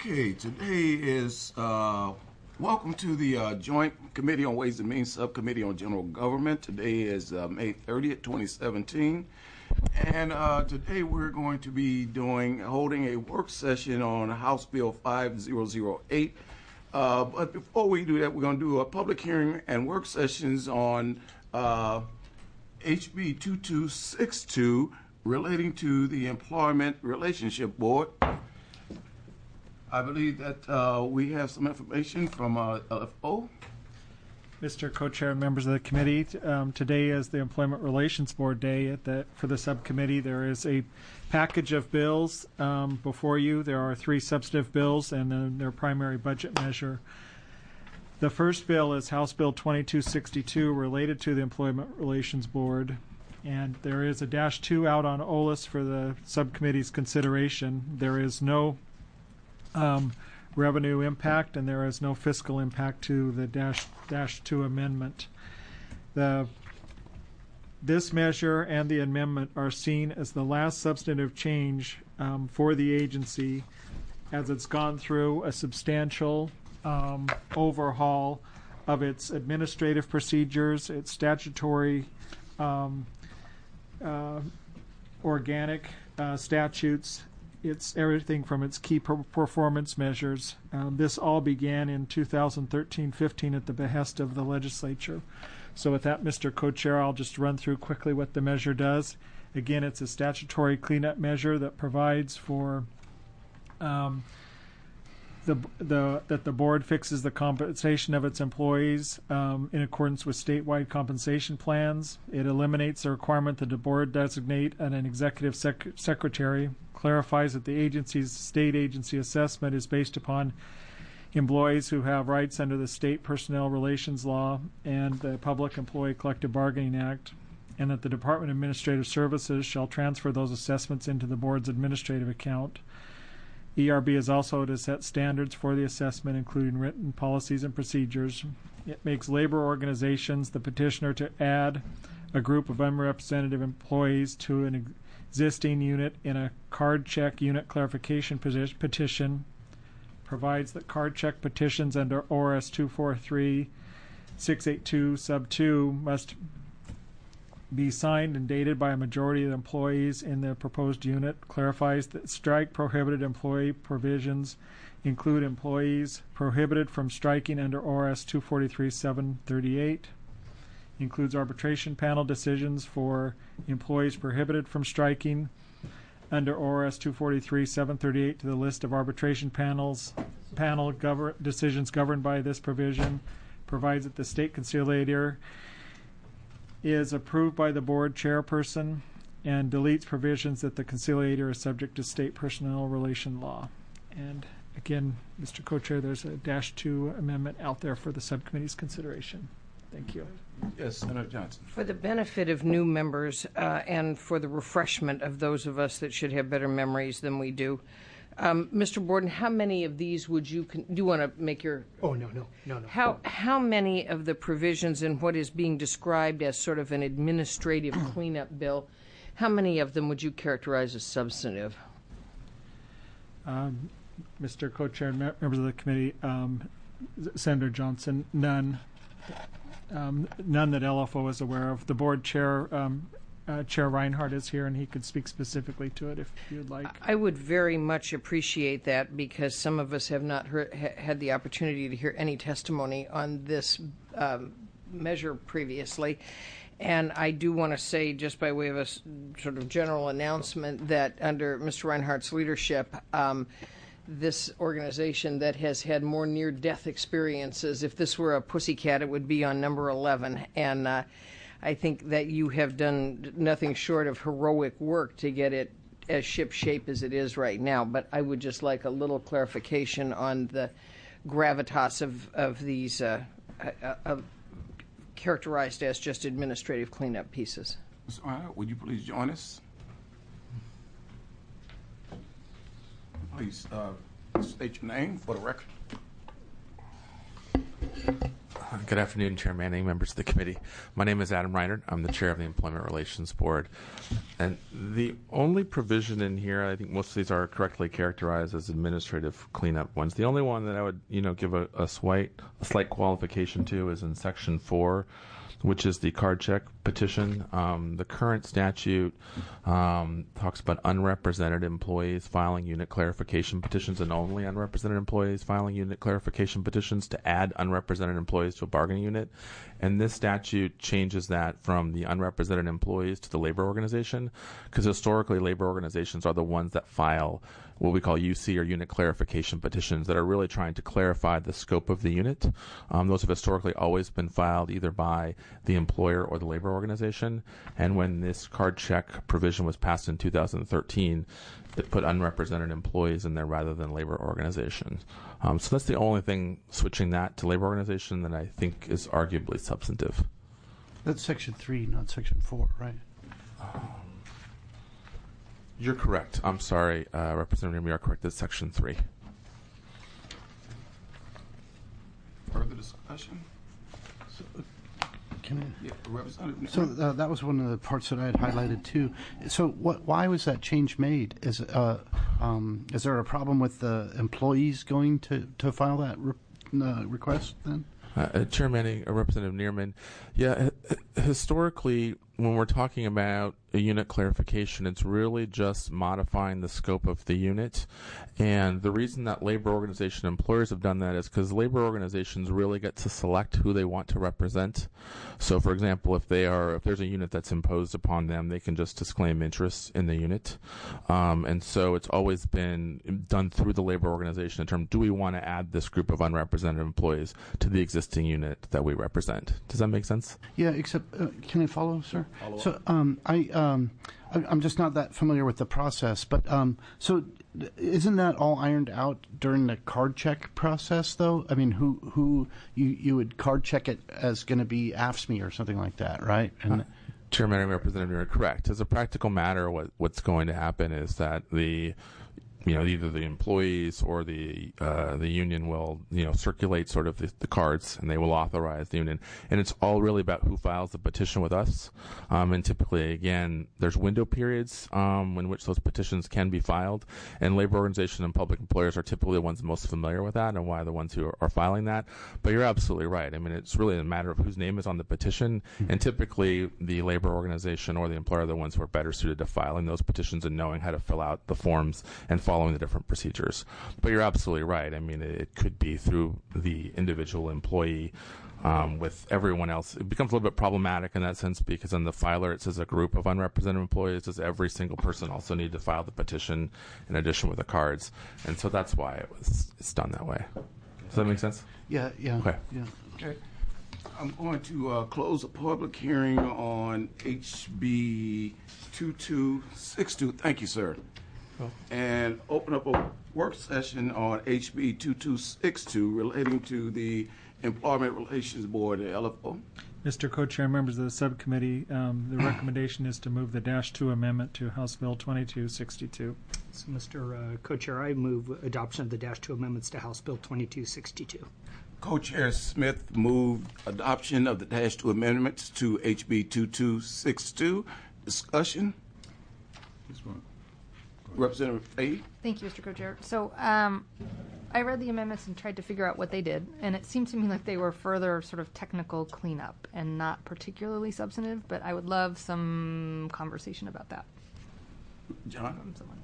Okay, today is welcome to the Joint Committee on Ways and Means Subcommittee on General Government. Today is May 30th, 2017. And today we're going to be holding a work session on House Bill 5008. But before we do that, we're going to do a public hearing and work sessions on HB 2262 relating to the Employment Relationship Board. I believe that we have some information from LFO. Mr. Co-Chair and members of the committee, today is the Employment Relations Board Day. For the subcommittee, there is a package of bills before you. There are 3 substantive bills and then their primary budget measure. The first bill is House Bill 2262 related to the Employment Relations Board. And there is a -2 out on OLS for the subcommittee's consideration. There is no revenue impact, and there is no fiscal impact to the -2 amendment. This measure and the amendment are seen as the last substantive change for the agency, as it's gone through a substantial overhaul of its administrative procedures, its statutory organic statutes. It's everything from its key performance measures. This all began in 2013-15 at the behest of the legislature. So with that, Mr. Co-Chair, I'll just run through quickly what the measure does. Again, it's a statutory cleanup measure that provides for that the board fixes the compensation of its employees in accordance with statewide compensation plans. It eliminates the requirement that the board designate an executive secretary, clarifies that the agency's state agency assessment is based upon employees who have rights under the State Personnel Relations Law and the Public Employee Collective Bargaining Act, and that the Department of Administrative Services shall transfer those assessments into the board's administrative account. ERB is also to set standards for the assessment, including written policies and procedures. It makes labor organizations the petitioner to add a group of unrepresented employees to an existing unit in a card check unit clarification petition, provides that card check petitions under ORS 243-682 sub 2 must be signed and dated by a majority of the employees in the proposed unit, clarifies that strike prohibited employee provisions include employees prohibited from striking under ORS 243-738, includes arbitration panel decisions for employees prohibited from striking under ORS 243-738 to the list of arbitration panel decisions governed by this provision, provides that the state conciliator is approved by the board chairperson, and deletes provisions that the conciliator is subject to state personnel relation law. And again, Mr. Co-Chair, there's a -2 amendment out there for the subcommittee's consideration. Thank you. Yes, Senator Johnson. For the benefit of new members and for the refreshment of those of us that should have better memories than we do, Mr. Borden, how many of these would do you want to make your... Oh, no. How many of the provisions in what is being described as sort of an administrative cleanup bill, how many of them would you characterize as substantive? Mr. Co-Chair and members of the committee, Senator Johnson, none. None that LFO is aware of. The board chair, Chair Reinhardt, is here, and he could speak specifically to it if you'd like. I would very much appreciate that, because some of us have not had the opportunity to hear any testimony on this measure previously. And I do want to say, just by way of a sort of general announcement, that under Mr. Reinhardt's leadership, this organization that has had more near-death experiences, if this were a pussycat, it would be on number 11. And I think that you have done nothing short of heroic work to get it as ship-shape as it is right now. But I would just like a little clarification on the gravitas of these characterized as just administrative cleanup pieces. Ms. Reinhardt, would you please join us? Please state your name for the record. Good afternoon, Chair Manning, members of the committee. My name is Adam Reinert. I'm the chair of the Employment Relations Board. And the only provision in here, I think most of these are correctly characterized as administrative cleanup ones. The only one that I would, give a slight qualification to is in Section 4, which is the card check petition. The current statute talks about unrepresented employees filing unit clarification petitions and only unrepresented employees filing unit clarification petitions to add unrepresented employees to a bargaining unit. And this statute changes that from the unrepresented employees to the labor organization, because historically labor organizations are the ones that file what we call UC or unit clarification petitions that are really trying to clarify the scope of the unit. Those have historically always been filed either by the employer or the labor organization. And when this card check provision was passed in 2013, it put unrepresented employees in there rather than labor organizations. So that's the only thing switching that to labor organization that I think is arguably substantive. That's Section 3, not Section 4, right? You're correct. I'm sorry, Representative. You are correct. That's Section 3. Further discussion? Representative. So that was one of the parts that I had highlighted too. So why was that change made? Is there a problem with the employees going to file that request then? Chair Manning, Representative Neerman, historically, when we're talking about a unit clarification, it's really just modifying the scope of the unit. And the reason that labor organization employers have done that is because labor organizations really get to select who they want to represent. So, for example, if there's a unit that's imposed upon them, they can just disclaim interest in the unit. And so it's always been done through the labor organization in terms, do we want to add this group of unrepresented employees to the existing unit that we represent? Does that make sense? Yeah, except, can I follow, sir? So I'm just not that familiar with the process, but so isn't that all ironed out during the card check process, though? I mean, who you would card check it as going to be AFSCME or something like that, right? And Chairman and Representative, you're correct. As a practical matter, what's going to happen is that either the employees or the union will, circulate sort of the cards, and they will authorize the union. And it's all really about who files the petition with us. And typically, again, there's window periods in which those petitions can be filed. And labor organizations and public employers are typically the ones most familiar with that and why the ones who are filing that. But you're absolutely right. I mean, it's really a matter of whose name is on the petition. And typically, the labor organization or the employer are the ones who are better suited to filing those petitions and knowing how to fill out the forms and following the different procedures. But you're absolutely right. I mean, it could be through the individual employee with everyone else. It becomes a little bit problematic in that sense because on the filer it says a group of unrepresented employees. Does every single person also need to file the petition in addition with the cards? And so that's why it's done that way. Does that make sense? Yeah. Okay. Yeah. Okay. I'm going to close the public hearing on HB 2262. Thank you, sir. And open up a work session on HB 2262 relating to the Employment Relations Board, the LFO. Mr. Co-Chair, members of the subcommittee, the recommendation is to move the -2 amendment to House Bill 2262. So, Mr. Co-Chair, I move adoption of the -2 amendments to House Bill 2262. Co-Chair Smith moved adoption of the -2 amendments to HB 2262. Discussion. Representative Fahey. Thank you, Mr. Co-Chair. So I read the amendments and tried to figure out what they did, and it seemed to me like they were further sort of technical cleanup and not particularly substantive, but I would love some conversation about that. John. From someone.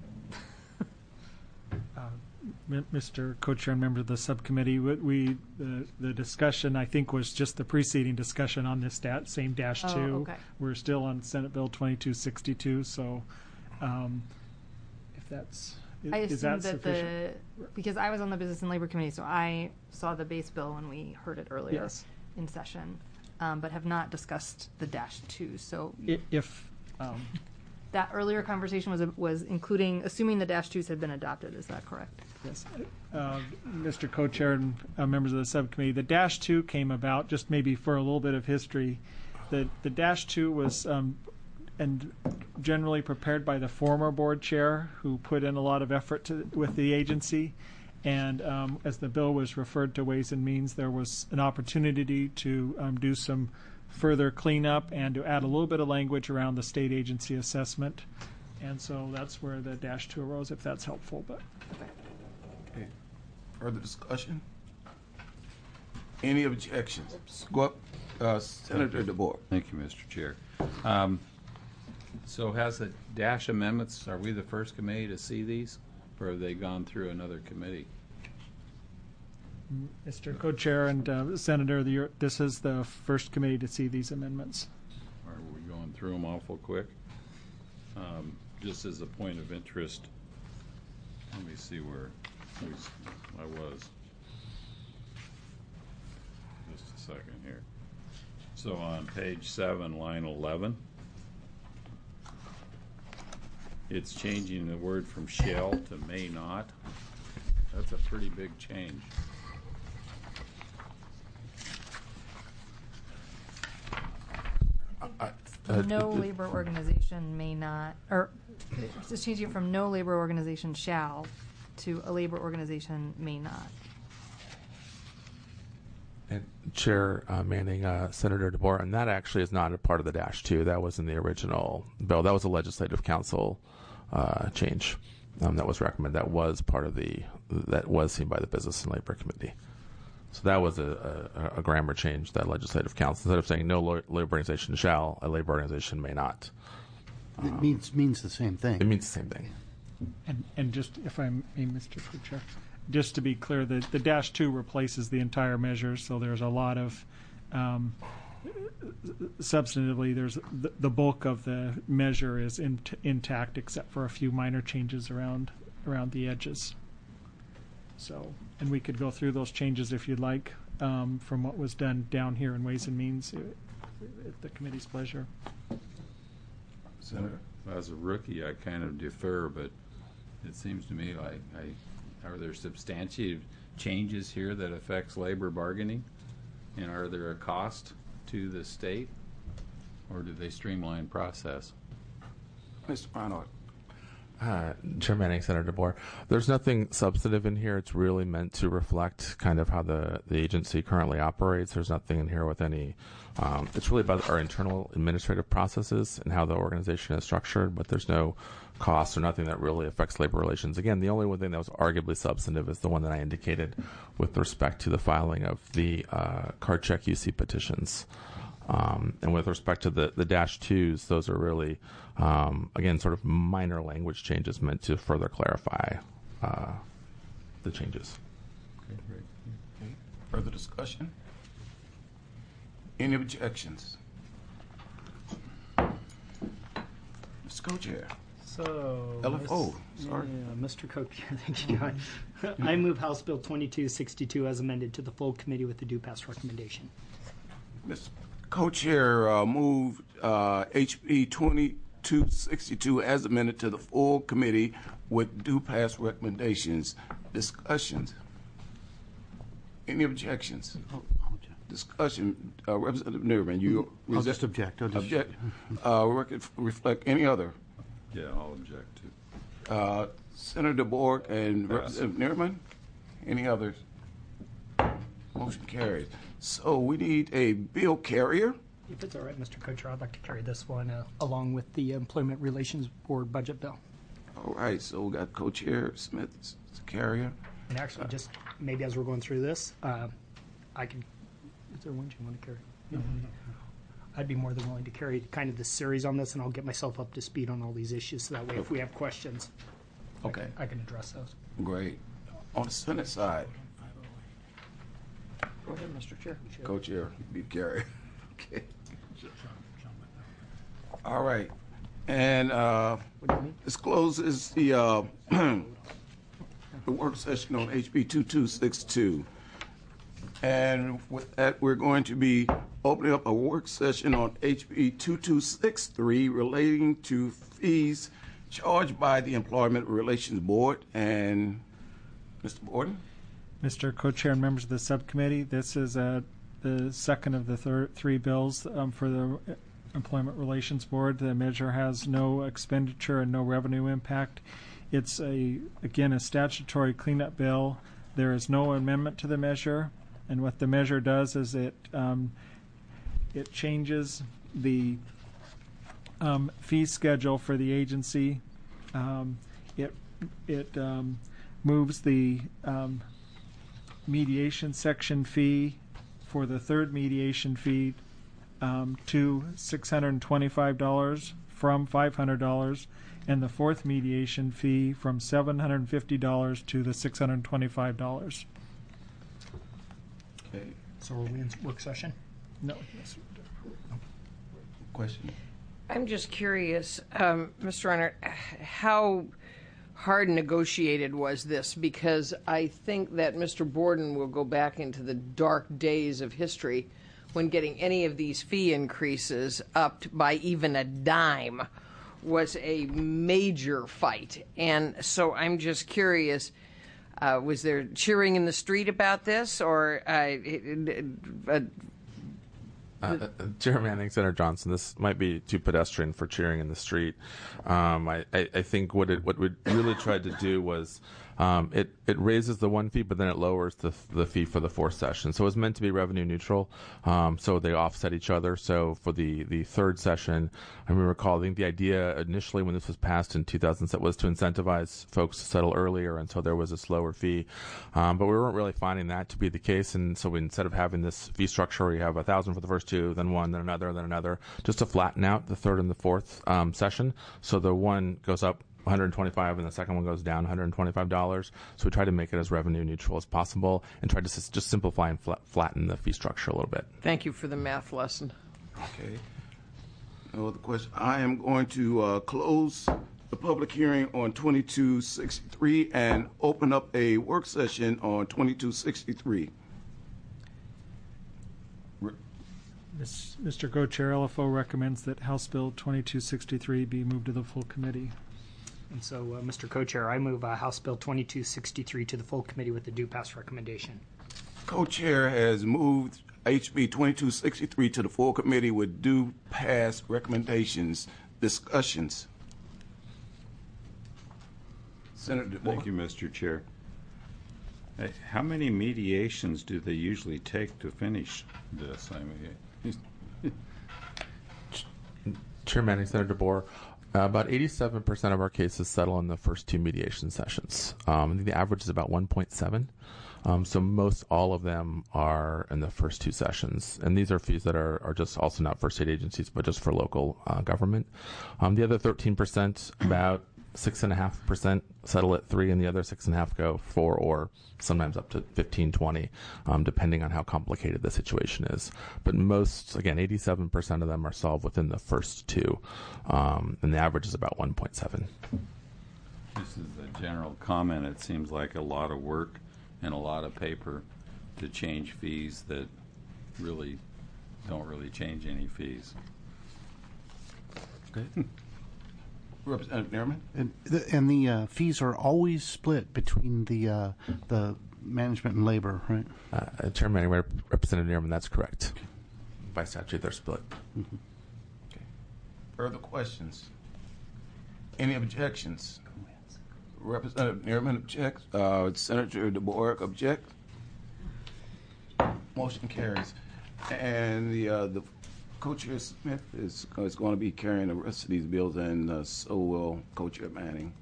Mr. Co-Chair and members of the subcommittee, the discussion, I think, was just the preceding discussion on this same -2. Oh, okay. We're still on Senate Bill 2262, so if that's... I is assume that that because I was on the Business and Labor Committee, so I saw the base bill when we heard it earlier in session, but have not discussed the -2. So if that earlier conversation was including, assuming the -2s had been adopted, is that correct? Yes. Mr. Co-Chair and members of the subcommittee, the -2 came about, just maybe for a little bit of history, the -2 was and generally prepared by the former board chair, who put in a lot of effort with the agency. And as the bill was referred to Ways and Means, there was an opportunity to do some further cleanup and to add a little bit of language around the state agency assessment. And so that's where the -2 arose, if that's helpful. But Okay. Further discussion? Any objections? Go up, Senator DeBoer. Thank you, Mr. Chair. So has the dash amendments, are we the first committee to see these, or have they gone through another committee? Mr. Co-Chair and Senator, this is the first committee to see these amendments. Are we going through them awful quick? Just as a point of interest, let me see where I was. Just a second here. So on page 7, line 11, it's changing the word from shall to may not. That's a pretty big change. No labor organization may not, or just changing it from no labor organization shall to a labor organization may not. And Chair Manning, Senator DeBoer, and that actually is not a part of the -2. That was in the original bill. That was a legislative council change that was recommended. That was part of that was seen by the Business and Labor Committee. So that was a grammar change that legislative council, instead of saying no labor organization shall, a labor organization may not. It means the same thing. It means the same thing. And just, if I may, Mr. Co-Chair, just to be clear, the -2 replaces the entire measure, so there's a lot of, substantively, there's the bulk of the measure is intact, except for a few minor changes around the edges. So, and we could go through those changes if you'd like, from what was done down here in Ways and Means, at the committee's pleasure. Senator? As a rookie, I kind of defer, but it seems to me like are there substantive changes here that affects labor bargaining? And are there a cost to the state? Or do they streamline process? Mr. Reinhardt. Chair Manning, Senator DeBoer, there's nothing substantive in here. It's really meant to reflect kind of how the agency currently operates. There's nothing in here with any, it's really about our internal administrative processes and how the organization is structured, but there's no cost or nothing that really affects labor relations. Again, the only one thing that was arguably substantive is the one that I indicated with respect to the filing of the card check UC petitions. And with respect to the -2s, those are really, again, sort of minor language changes meant to further clarify the changes. Okay, great. Okay. Further discussion? Any objections? Mr. Co-Chair. So, LFO, sorry. Yeah, Mr. Co-Chair, thank you, John. I move House Bill 2262 as amended to the full committee with the due pass recommendation. Mr. Co-Chair moved HB 2262 as amended to the full committee with due pass recommendations. Discussions? Any objections? Discussion. Representative Nerman, you I'll just object. object. Record reflect any other. Yeah, I'll object too. Senator DeBoer and Representative Nerman, any others? Motion carries. So we need a bill carrier. If it's all right, Mr. Co-Chair, I'd like to carry this one along with the Employment Relations Board budget bill. All right, so we got Co-Chair Smith, carrier. And actually, just maybe as we're going through this, I can. Is there one you want to carry? No. I'd be more than willing to carry kind of the series on this, and I'll get myself up to speed on all these issues, so that way, if we have questions, Okay, I can address those. great. On the Senate side, Go ahead, Mr. Chair. Co-Chair, be carrier. Okay. All right, and What do you mean? this closes the work session on HB 2262. And with that, we're going to be opening up a work session on HB 2263 relating to fees charged by the Employment Relations Board. And Mr. Borden? Mr. Co-Chair and members of the subcommittee, this is the second of the three bills for the Employment Relations Board. The measure has no expenditure and no revenue impact. It's again a statutory cleanup bill There is no amendment to the measure, and what the measure does is it changes the fee schedule for the agency. It moves the mediation section fee for the third mediation fee to $625 from $500, and the fourth mediation fee from $750 to the $625. Okay. So are we in work session? No. Question. I'm just curious, Mr. Reiner, how hard negotiated was this? Because I think that Mr. Borden will go back into the dark days of history when getting any of these fee increases upped by even a dime was a major fight. And so I'm just curious, was there cheering in the street about this, or Chair Manning, Senator Johnson, this might be too pedestrian for cheering in the street. I think what we really tried to do was it raises the one fee, but then it lowers the fee for the fourth session. So it was meant to be revenue neutral, so they offset each other. So for the third session, I recall, I think the idea initially when this was passed in 2007 was to incentivize folks to settle earlier, and so there was a slower fee. But we weren't really finding that to be the case, and so instead of having this fee structure where you have $1,000 for the first two, then one, then another, just to flatten out the third and the fourth session. So the one goes up $125 and the second one goes down $125. So we try to make it as revenue neutral as possible and try to just simplify and flatten the fee structure a little bit. Thank you for the math lesson. Okay. No other question. I am going to close the public hearing on 2263 and open up a work session on 2263. Mr. Co-Chair, LFO recommends that House Bill 2263 be moved to the full committee. And so, Mr. Co-Chair, I move House Bill 2263 to the full committee with the due pass recommendation. Co-Chair has moved HB 2263 to the full committee with due pass recommendations. Discussions. Senator DeBoer. Thank you, Mr. Chair. How many mediations do they usually take to finish this? I mean, Chair Manning, Senator DeBoer, about 87% of our cases settle in the first two mediation sessions. I think the average is about 1.7. So most all of them are in the first two sessions. And these are fees that are just also not for state agencies, but just for local government. The other 13%, about 6.5% settle at 3, and the other 6.5% go 4, or sometimes up to 15, 20, depending on how complicated the situation is. But most, again, 87% of them are solved within the first two, and the average is about 1.7. This is a general comment. It seems like a lot of work and a lot of paper to change fees that really don't really change any fees. Okay. Representative Nerman. And the fees are always split between the management and labor, right? Chairman, Representative Nerman, that's correct. By statute, they're split. Mm-hmm. Okay. Further questions? Any objections? Representative Nerman objects. Senator DeBoer objects. Motion carries. And the Co-Chair Smith is going to be carrying the rest of these bills, and so will Co-Chair Manning.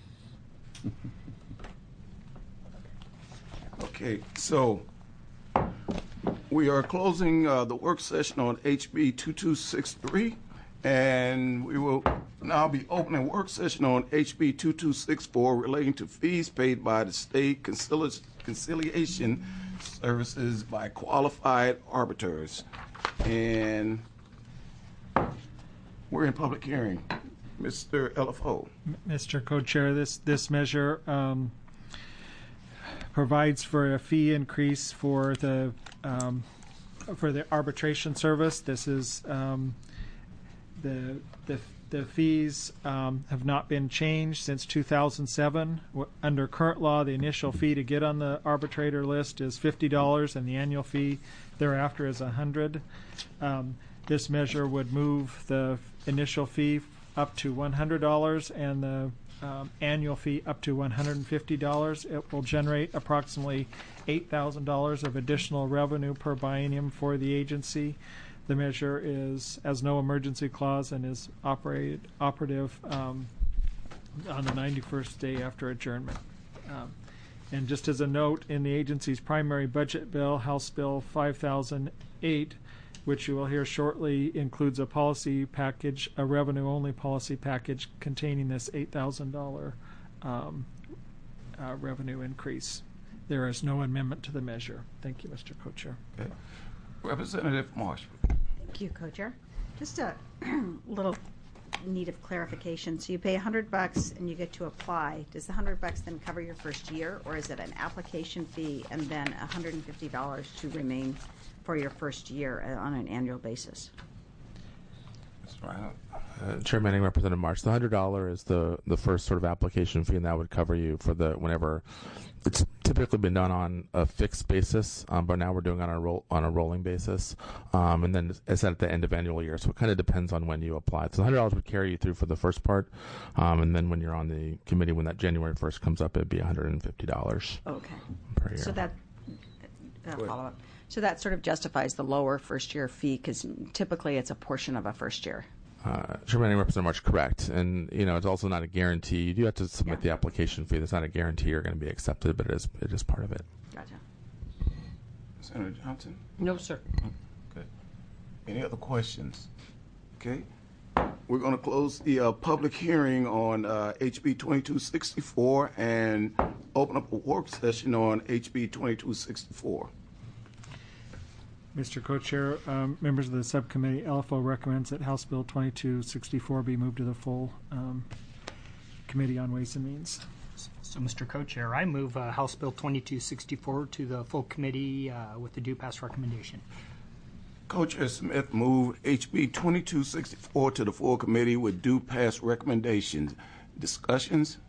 Okay, so we are closing the work session on HB 2263, and we will now be opening work session on HB 2264 relating to fees paid by the state conciliation services by qualified arbiters. And we're in public hearing. Mr. LFO. Mr. Co-Chair, this measure provides for a fee increase for the arbitration service. This is the fees have not been changed since 2007. Under current law, the initial fee to get on the arbitrator list is $50, and the annual fee thereafter is $100. This measure would move the initial fee up to $100 and the annual fee up to $150. It will generate approximately $8,000 of additional revenue per biennium for the agency. The measure has no emergency clause and is operative on the 91st day after adjournment. And just as a note, in the agency's primary budget bill, House Bill 5008, which you will hear shortly, includes a policy package, a revenue-only policy package containing this $8,000 revenue increase. There is no amendment to the measure. Thank you, Mr. Co-Chair. Okay. Representative Marshall. Thank you, Co-Chair. Just a little need of clarification. So you pay $100 and you get to apply. Does the $100 then cover your first year, or is it an application fee and then $150 to remain for your first year on an annual basis? Mr. Reinhardt. Chair Manning, Representative March, the $100 is the first sort of application fee, and that would cover you for whenever it's typically been done on a fixed basis, but now we're doing it on a rolling basis, and then it's at the end of annual year. So it kind of depends on when you apply. So the $100 would carry you through for the first part, and then when you're on the committee, when that January 1st comes up, it'd be $150. Okay. Per year. So that follow up. So that sort of justifies the lower first year fee, because typically it's a portion of a first year. Chair Manning, Representative March, correct. And, it's also not a guarantee. You do have to submit the application fee. That's not a guarantee you're going to be accepted, but it is part of it. Gotcha. Senator Johnson? No, sir. Okay. Any other questions? Okay. We're going to close the public hearing on HB 2264 and open up a work session on HB 2264. Mr. Co-Chair, members of the subcommittee, LFO recommends that House Bill 2264 be moved to the full Committee on Ways and Means. So, Mr. Co-Chair, I move House Bill 2264 to the full committee with the due pass recommendation. Co-Chair Smith moved HB 2264 to the full committee with due pass recommendations. Discussions?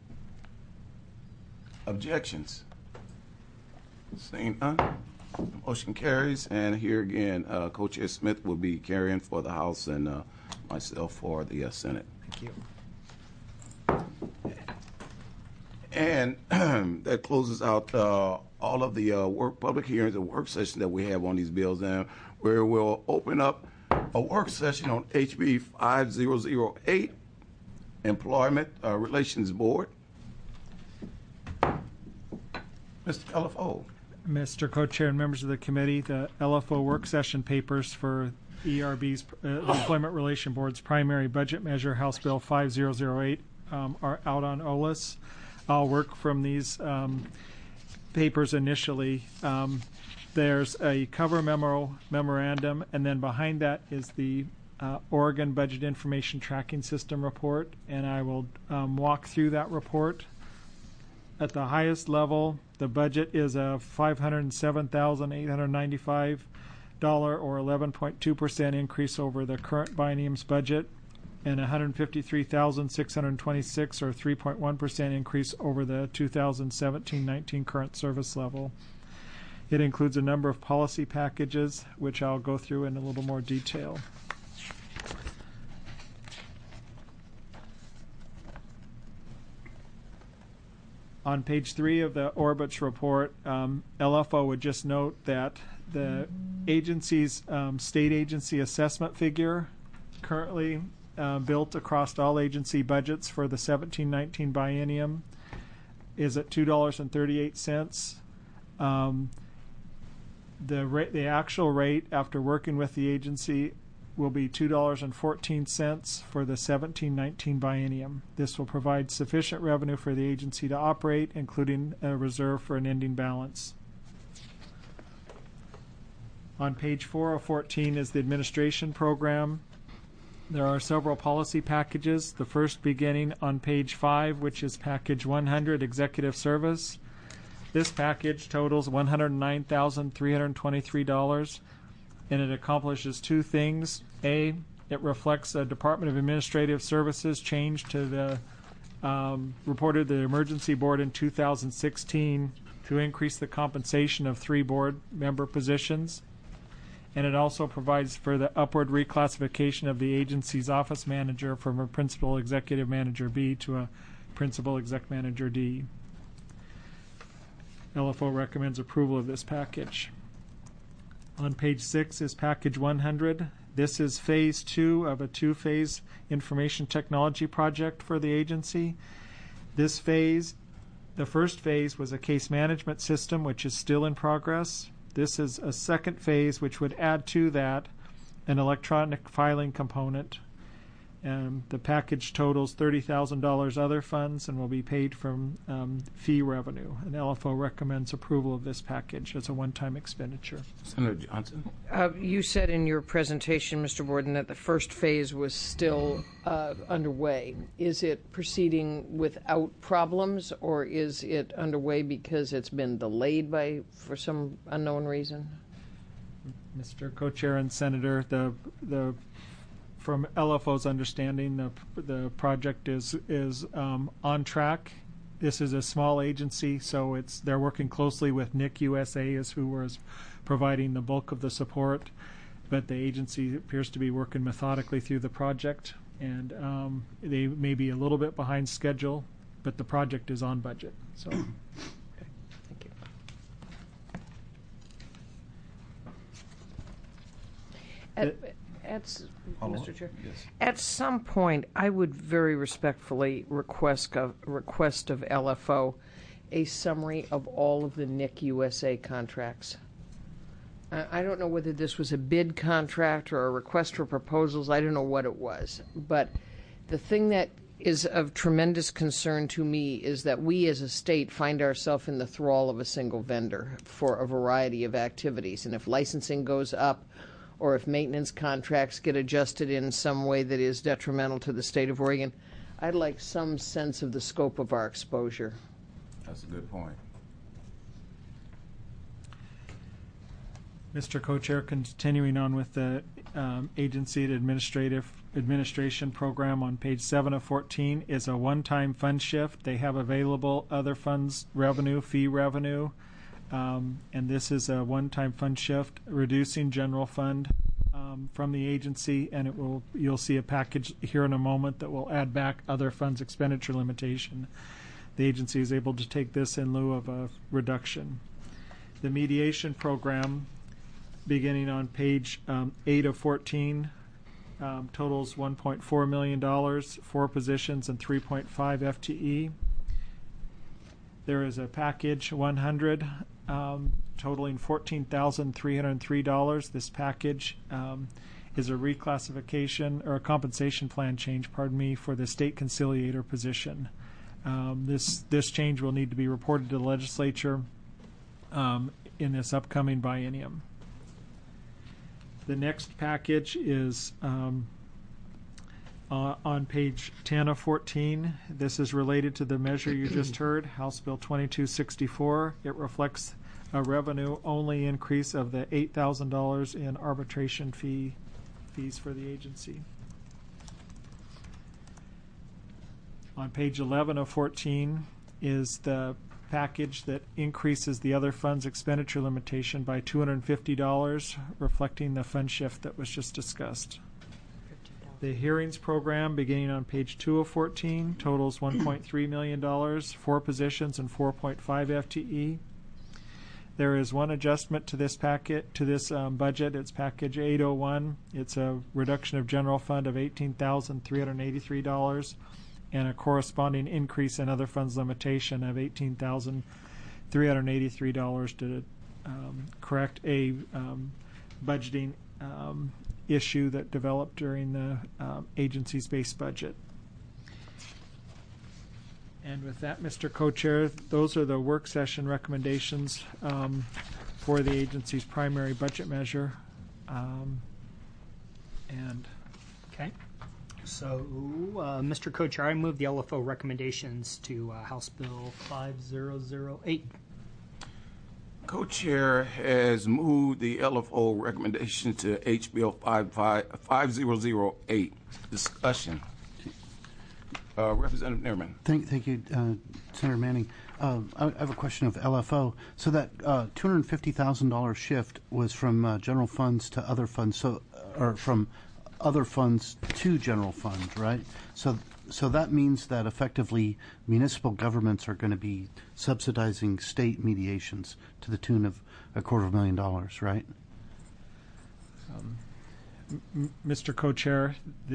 Objections? Seeing none? Motion carries, and here again, Co-Chair Smith will be carrying for the House and myself for the Senate. Thank you. And that closes out all of the public hearings and work sessions that we have on these bills, and where we'll open up a work session on HB 5008, Employment Relations Board. Mr. LFO. Mr. Co-Chair and members of the committee, the LFO work session papers for ERB's Employment Relation Board's primary budget measure, House Bill 5008, are out on OLIS. I'll work from these papers initially. There's a cover memorandum, and then behind that is the Oregon Budget Information Tracking System report, and I will walk through that report. At the highest level, the budget is a $507,895 or 11.2% increase over the current biennium's budget, and $153,626 or 3.1% increase over the 2017-19 current service level. It includes a number of policy packages, which I'll go through in a little more detail. On page 3 of the Orbitz report, LFO would just note that the agency's state agency assessment figure currently built across all agency budgets for the 17-19 biennium is at $2.38. The actual rate after working with the agency will be $2.14 for the 17-19 biennium. This will provide sufficient revenue for the agency to operate, including a reserve for an ending balance. On page 4 of 14 is the administration program. There are several policy packages, the first beginning on page 5, which is package 100, executive service. This package totals $109,323, and it accomplishes two things. A, it reflects a Department of Administrative Services change to the reported the Emergency Board in 2016 to increase the compensation of 3 board member positions. And it also provides for the upward reclassification of the agency's office manager from a principal executive manager B to a Principal Exec Manager D. LFO recommends approval of this package. On page 6 is package 100. This is phase 2 of a 2-phase information technology project for the agency. This phase, the first phase, was a case management system, which is still in progress. This is a second phase, which would add to that an electronic filing component. The package totals $30,000 other funds and will be paid from fee revenue. And LFO recommends approval of this package as a one-time expenditure. Senator Johnson? You said in your presentation, Mr. Borden, that the first phase was still underway. Is it proceeding without problems, or is it underway because it's been delayed for some unknown reason? Mr. Co-Chair and Senator, from LFO's understanding, the project is on track. This is a small agency, so they're working closely with NIC USA, as who was providing the bulk of the support. But the agency appears to be working methodically through the project, and they may be a little bit behind schedule, but the project is on budget. So, okay. Thank you. Mr. Chair, yes. At some point, I would very respectfully request of LFO a summary of all of the NIC USA contracts. I don't know whether this was a bid contract or a request for proposals. I don't know what it was. But the thing that is of tremendous concern to me is that we as a state find ourselves in the thrall of a single vendor for a variety of activities. And if licensing goes up, or if maintenance contracts get adjusted in some way that is detrimental to the state of Oregon, I'd like some sense of the scope of our exposure. That's a good point. Mr. Co-Chair, continuing on with the agency administration program on page 7 of 14 is a one-time fund shift. They have available other funds revenue, fee revenue, and this is a one-time fund shift, reducing general fund from the agency, and you'll see a package here in a moment that will add back other funds expenditure limitation. The agency is able to take this in lieu of a reduction. The mediation program, beginning on page 8 of 14, totals $1.4 million, 4 positions, and 3.5 FTE. There is a package 100 totaling $14,303. This package is a reclassification or a compensation plan change, for the state conciliator position. This change will need to be reported to the legislature in this upcoming biennium. The next package is on page 10 of 14. This is related to the measure you just heard, House Bill 2264. It reflects a revenue-only increase of the $8,000 in arbitration fees for the agency. On page 11 of 14 is the package that increases the other funds expenditure limitation by $250, reflecting the fund shift that was just discussed. The hearings program, beginning on page 2 of 14, totals $1.3 million, 4 positions, and 4.5 FTE. There is one adjustment to this budget. It's package 801. It's a reduction of general fund of $18,383 and a corresponding increase in other funds limitation of $18,383 to correct a budgeting issue that developed during the agency's base budget. And with that, Mr. Co-Chair, those are the work session recommendations for the agency's primary budget measure. Okay. So, Mr. Co-Chair, I move the LFO recommendations to House Bill 5008. Co-Chair has moved the LFO recommendation to H Bill 5008. Discussion. Representative Nerman. Thank you, Senator Manning. I have a question of LFO. So that $250,000 shift was from general funds to other funds, or from other funds to general fund, right? So that means that effectively municipal governments are going to be subsidizing state mediations to the tune of $250,000, right? Mr. Co-Chair,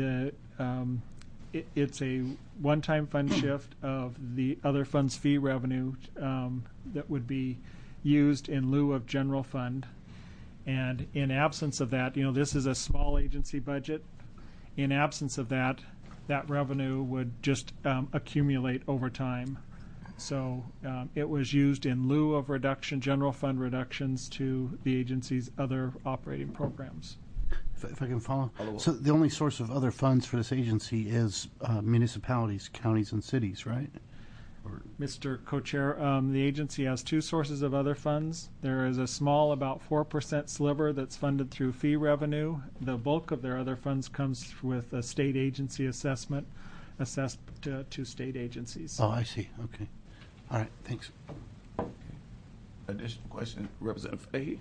it's a one-time fund shift of the other funds fee revenue that would be used in lieu of general fund. And in absence of that, this is a small agency budget. In absence of that, that revenue would just accumulate over time. So it was used in lieu of general fund reductions to the agency's other operating programs. If I can follow. So the only source of other funds for this agency is municipalities, counties, and cities, right? Mr. Co-Chair, the agency has two sources of other funds. There is a small, about 4% sliver that's funded through fee revenue. The bulk of their other funds comes with a state agency assessment assessed to state agencies. Oh, I see. Okay. All right. Thanks. Additional question, Representative Fahey?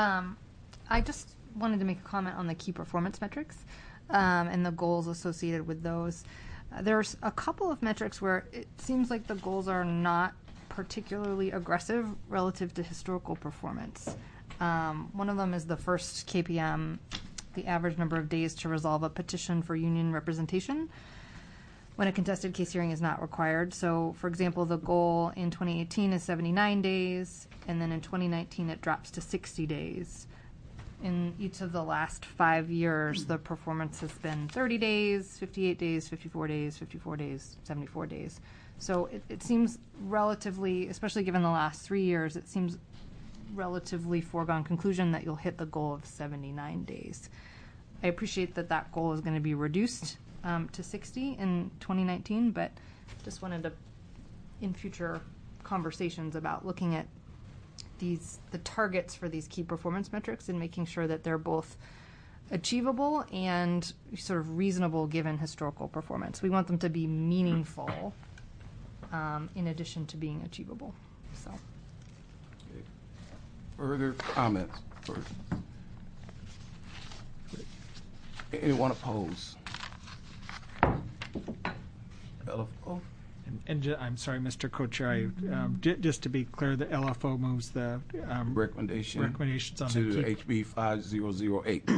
I just wanted to make a comment on the key performance metrics and the goals associated with those. There's a couple of metrics where it seems like the goals are not particularly aggressive relative to historical performance. One of them is the first KPM, the average number of days to resolve a petition for union representation when a contested case hearing is not required. So, for example, the goal in 2018 is 79 days, and then in 2019 it drops to 60 days. In each of the last 5 years, the performance has been 30 days, 58 days, 54 days, 54 days, 74 days. So it seems relatively, especially given the last 3 years, it seems relatively foregone conclusion that you'll hit the goal of 79 days. I appreciate that that goal is going to be reduced to 60 in 2019, but just wanted to, in future conversations about looking at the targets for these key performance metrics and making sure that they're both achievable and sort of reasonable given historical performance. We want them to be meaningful in addition to being achievable. So, further comments? Anyone opposed? LFO? I'm sorry, Mr. Co-Chair. Just to be clear, the LFO moves the recommendations on to the HB 5008.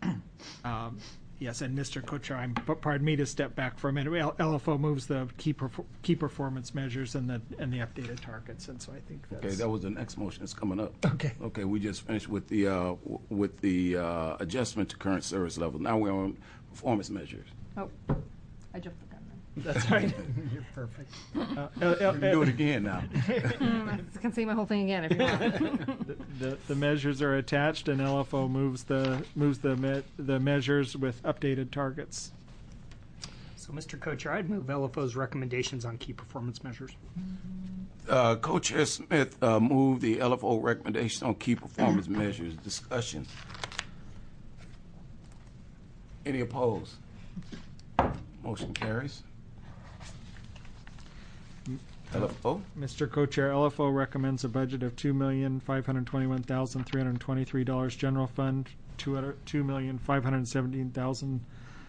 Yes, and Mr. Co-Chair, pardon me to step back for a minute. LFO moves the key performance measures and the updated targets, and so I think that's Okay. That was the next motion that's coming up. Okay. Okay. We just finished with the adjustment to current service level. Now we're on performance measures. Oh, I jumped the gun then. That's right. You're perfect. You can do it again now. I can say my whole thing again if you want. The measures are attached, and LFO moves the measures with updated targets. So, Mr. Co-Chair, I'd move LFO's recommendations on key performance measures. Co-Chair Smith moved the LFO recommendation on key performance measures. Discussion. Any opposed? Motion carries. LFO. Mr. Co-Chair, LFO recommends a budget of $2,521,323 general fund, $2,517,000,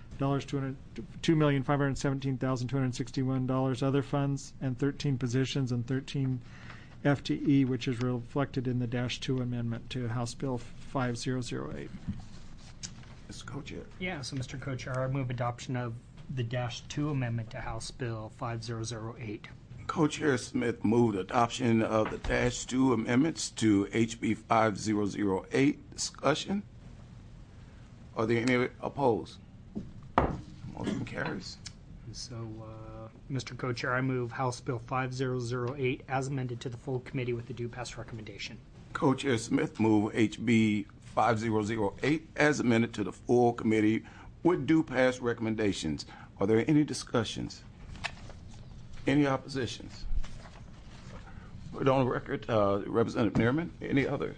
$2,517,261 other funds, and 13 positions and 13 FTE, which is reflected in the -2 amendment to House Bill 5008. Mr. Co-Chair. Yeah, so Mr. Co-Chair, I move adoption of the -2 amendment to House Bill 5008. Co-Chair Smith moved adoption of the -2 amendments to HB 5008. Discussion. Are there any opposed? Motion carries. So, Mr. Co-Chair, I move House Bill 5008 as amended to the full committee with the due pass recommendation. Co-Chair Smith moved HB 5008 as amended to the full committee with due pass recommendations. Are there any discussions? Any oppositions? Put on the record, Representative Neerman. Any others?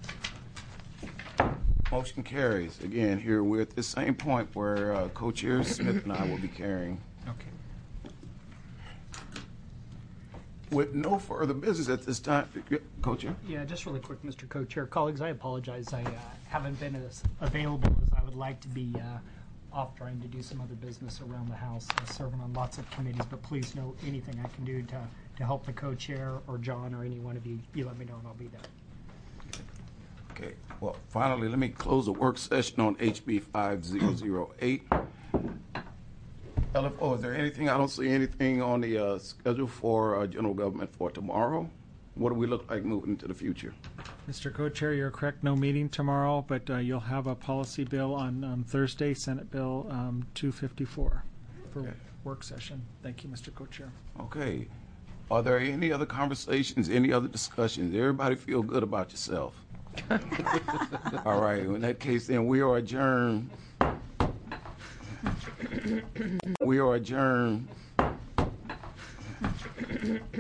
Motion carries. Again, here we're at the same point where Co-Chair Smith and I will be carrying. Okay. With no further business at this time, Co-Chair. Yeah, just really quick, Mr. Co-Chair. Colleagues, I apologize. I haven't been as available as I would like to be off trying to do some other business around the house, serving on lots of committees. But please know anything I can do to help the co-chair or John or any one of you, you let me know and I'll be there. Okay, well, finally, let me close the work session on HB 5008. LFO, is there anything, I don't see anything on the schedule for general government for tomorrow. What do we look like moving into the future? Mr. Co-Chair, you're correct. No meeting tomorrow, but you'll have a policy bill on Thursday, Senate Bill 254 for Okay. work session. Thank you, Mr. Co-Chair. Okay, are there any other conversations, any other discussions? Everybody feel good about yourself? All right, in that case, then we are adjourned. We are adjourned.